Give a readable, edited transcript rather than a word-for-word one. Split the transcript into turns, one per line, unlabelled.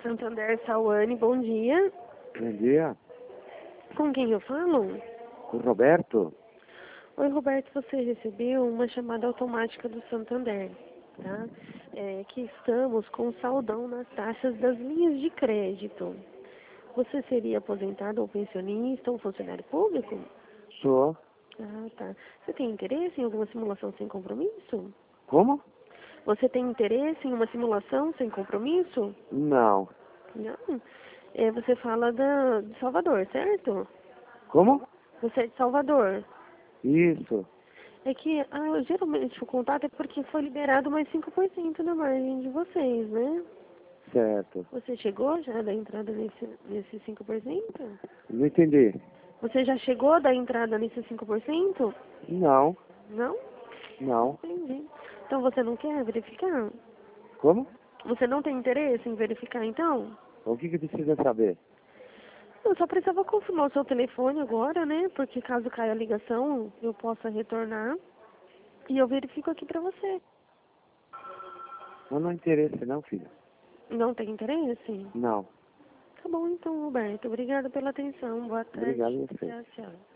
Santander, Sauane, bom dia.
Bom dia,
Com quem eu falo?
com o Roberto.
Oi, Roberto, você recebeu uma chamada automática do Santander, tá? Que estamos com saldão nas taxas das linhas de crédito. Você seria aposentado ou pensionista ou funcionário público?
Sou.
Ah, tá. Você tem interesse em alguma simulação sem compromisso?
Como?
Você tem interesse em uma simulação sem compromisso?
Não.
Não. Você fala de Salvador, certo?
Como?
Você é de Salvador.
Isso.
É que geralmente o contato é porque foi liberado mais 5% na margem de vocês, né?
Certo.
Você chegou já da entrada nesse 5%?
Não entendi.
Você já chegou da entrada nesse 5%?
Não.
Não?
Não.
Entendi. Então você não quer verificar?
Como?
Você não tem interesse em verificar então?
O que precisa saber?
Eu só precisava confirmar o seu telefone agora, né? Porque caso caia a ligação, eu possa retornar. E eu verifico aqui pra você.
Mas não interessa não, filho.
Não tem interesse?
Não.
Tá bom então, Roberto. Obrigada pela atenção. Boa tarde.
Obrigado a você.
Tchau, tchau.